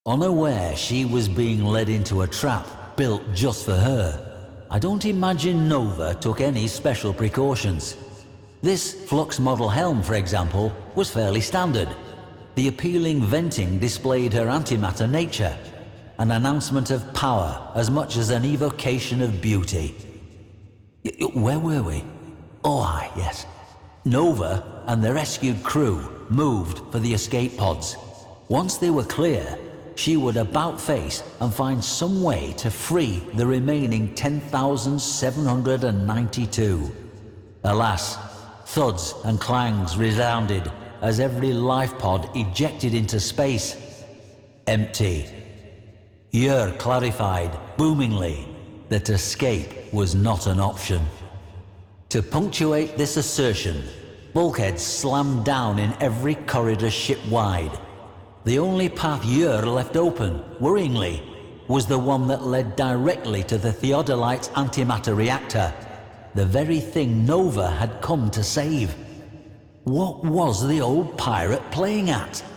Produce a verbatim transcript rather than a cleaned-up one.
Unaware she was being led into a trap built just for her, I don't imagine Nova took any special precautions. This Flux model helm, for example, was fairly standard. The appealing venting displayed her antimatter nature, an announcement of power as much as an evocation of beauty. Where were we? Oh, aye, yes. Nova and the rescued crew moved for the escape pods. Once they were clear, she would about face and find some way to free the remaining ten thousand seven hundred ninety-two. Alas, thuds and clangs resounded as every life pod ejected into space. Empty. Yer clarified, boomingly, that escape was not an option. To punctuate this assertion, bulkheads slammed down in every corridor ship-wide. The only path Yer left open, worryingly, was the one that led directly to the Theodolite's antimatter reactor, the very thing Nova had come to save. What was the old pirate playing at?